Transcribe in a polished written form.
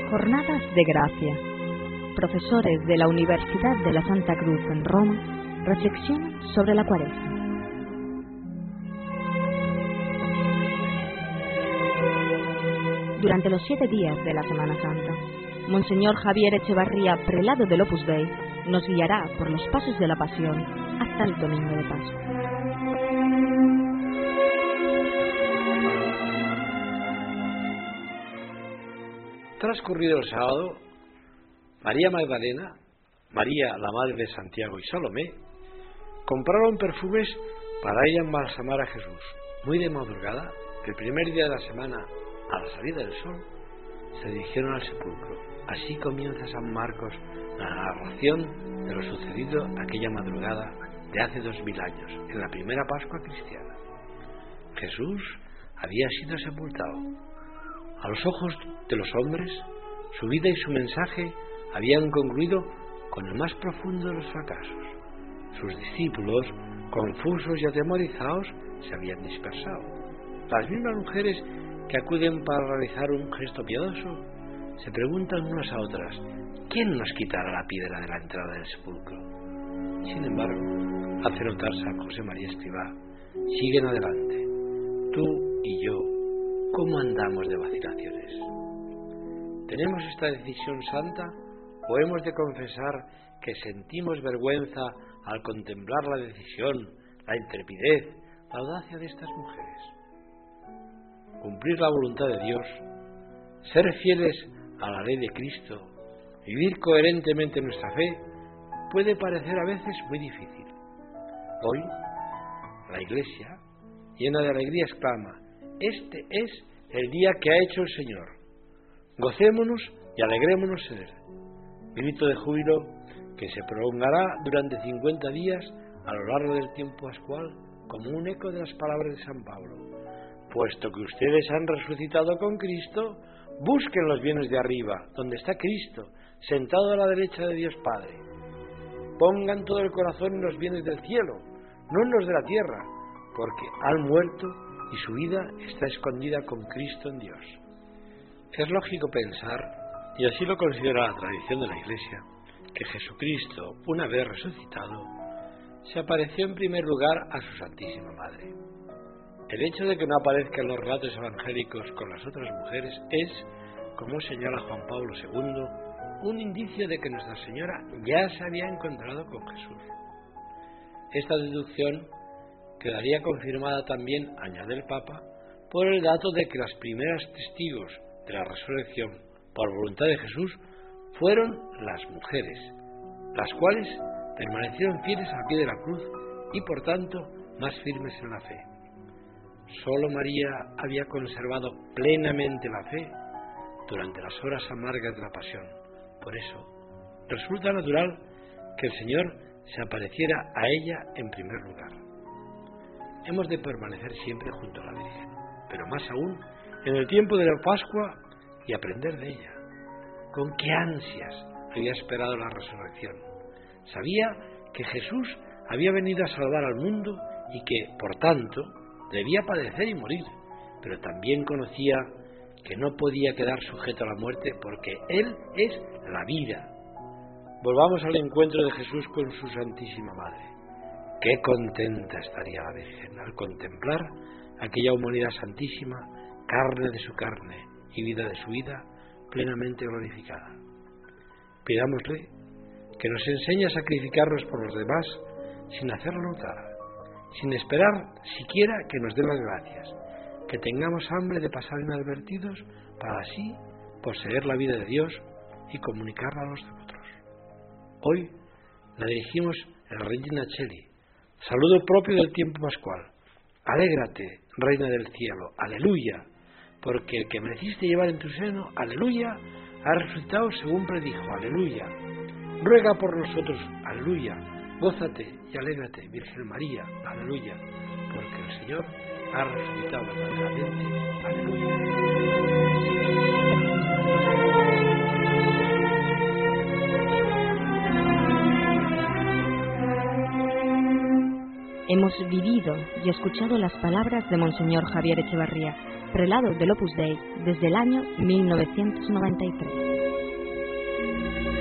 Jornadas de Gracia. Profesores de la Universidad de la Santa Cruz en Roma reflexionan sobre la Cuaresma. Durante los 7 días de la Semana Santa, Monseñor Javier Echevarría, prelado del Opus Dei, nos guiará por los pasos de la Pasión hasta el Domingo de Pascua. Transcurrido el sábado, María Magdalena, María la madre de Santiago y Salomé compraron perfumes para ir a embalsamar a Jesús. Muy de madrugada, el primer día de la semana, a la salida del sol, se dirigieron al sepulcro. Así comienza San Marcos la narración de lo sucedido aquella madrugada de hace 2000 años, en la primera Pascua cristiana. Jesús había sido sepultado. A los ojos de los hombres, su vida y su mensaje habían concluido con el más profundo de los fracasos. Sus discípulos, confusos y atemorizados, se habían dispersado. Las mismas mujeres que acuden para realizar un gesto piadoso se preguntan unas a otras: ¿quién nos quitará la piedra de la entrada del sepulcro? Sin embargo, hace notar San José María Escrivá, siguen adelante. Tú y yo, ¿cómo andamos de vacilaciones? ¿Tenemos esta decisión santa o hemos de confesar que sentimos vergüenza al contemplar la decisión, la intrepidez, la audacia de estas mujeres? Cumplir la voluntad de Dios, ser fieles a la ley de Cristo, vivir coherentemente nuestra fe, puede parecer a veces muy difícil. Hoy, la Iglesia, llena de alegría, exclama: este es el día que ha hecho el Señor. Gocémonos y alegrémonos en él. Grito de júbilo que se prolongará durante 50 días a lo largo del tiempo pascual, como un eco de las palabras de San Pablo. Puesto que ustedes han resucitado con Cristo, busquen los bienes de arriba, donde está Cristo, sentado a la derecha de Dios Padre. Pongan todo el corazón en los bienes del cielo, no en los de la tierra, porque han muerto y su vida está escondida con Cristo en Dios. Es lógico pensar, y así lo considera la tradición de la Iglesia, que Jesucristo, una vez resucitado, se apareció en primer lugar a su Santísima Madre. El hecho de que no aparezca en los relatos evangélicos con las otras mujeres es, como señala Juan Pablo II, un indicio de que Nuestra Señora ya se había encontrado con Jesús. Esta deducción quedaría confirmada también, añade el Papa, por el dato de que las primeras testigos de la resurrección por voluntad de Jesús fueron las mujeres, las cuales permanecieron fieles al pie de la cruz y por tanto más firmes en la fe. Solo María había conservado plenamente la fe durante las horas amargas de la pasión. Por eso, resulta natural que el Señor se apareciera a ella en primer lugar. Hemos de permanecer siempre junto a la Virgen, pero más aún en el tiempo de la Pascua, y aprender de ella. Con qué ansias había esperado la resurrección. Sabía que Jesús había venido a salvar al mundo y que, por tanto, debía padecer y morir, pero también conocía que no podía quedar sujeto a la muerte porque Él es la vida. Volvamos al encuentro de Jesús con su Santísima Madre. Qué contenta estaría la Virgen al contemplar aquella humanidad santísima, carne de su carne y vida de su vida, plenamente glorificada. Pidámosle que nos enseñe a sacrificarnos por los demás sin hacerlo notar, sin esperar siquiera que nos dé las gracias, que tengamos hambre de pasar inadvertidos para así poseer la vida de Dios y comunicarla a los otros. Hoy la dirigimos en la Regina Coeli, saludo propio del tiempo pascual. Alégrate, Reina del cielo, aleluya, porque el que mereciste llevar en tu seno, aleluya, ha resucitado según predijo, aleluya. Ruega por nosotros, aleluya. Gózate y alégrate, Virgen María, aleluya, porque el Señor ha resucitado verdaderamente, aleluya. Hemos vivido y escuchado las palabras de Monseñor Javier Echevarría, prelado del Opus Dei desde el año 1993.